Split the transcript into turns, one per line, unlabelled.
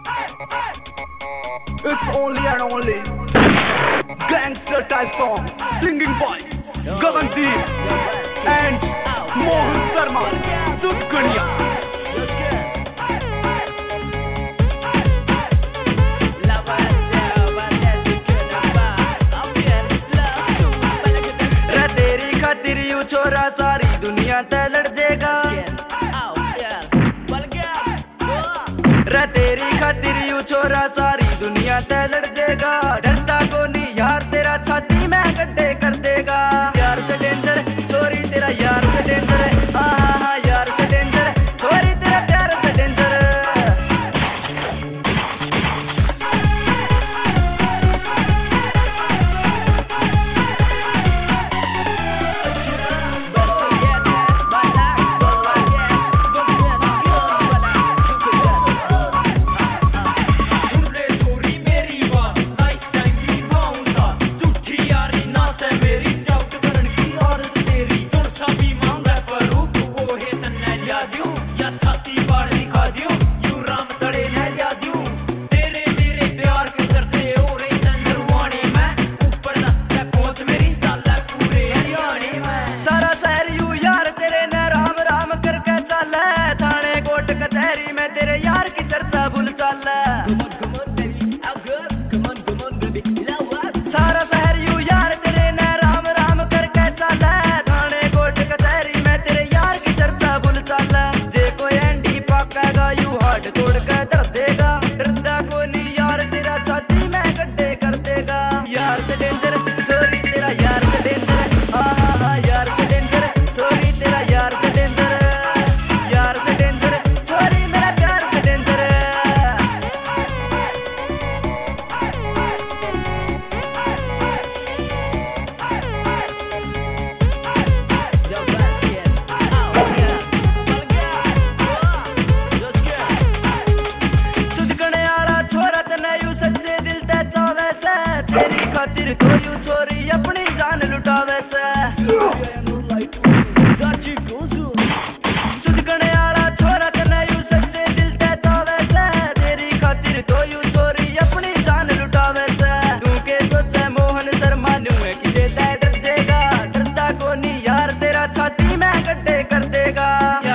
It's only and only gangster type song, singing by Gagandeep and Mohan Sharma, Dudgania. छोरा सारी दुनिया ते लड़ देगा रे तेरी खातिर यू छोरा सारी दुनिया ते लड़ देगा डरता को नहीं यार तेरा छाती में गड्ढे कर देगा यार से डेंजर सॉरी तेरा यार से डेंजर हाँ यार से डेंजर सॉरी तेरा प्यार से डेंजर सारा शहर यू यार तेरे न राम राम करके चला थाने कोर्ट कचहरी में तेरे यार की चर्चा भूल चला जे कोई एंडी पाकेगा यू हार्ट तोड़ के दर्द देगा डरता को नहीं यार तेरा छाती में गड्ढे कर देगा यार से डेंजर सॉरी तेरा यार से डेंजर हाँ यार से डेंजर सॉरी तेरा यार से डेंजर सॉरी मेरा प्यार से डेंजर खातिर तो यू छोरी अपनी जान लुटावे से सुधगने आला छोरा तने यू सच्चे दिल ते तावे से तेरी खातिर तो यू छोरी अपनी जान लुटावे से तू के सोचे मोहन शर्मा न्यू है कि दे दर्द देगा डरता को नहीं यार तेरा छाती में गड्ढे कर देगा।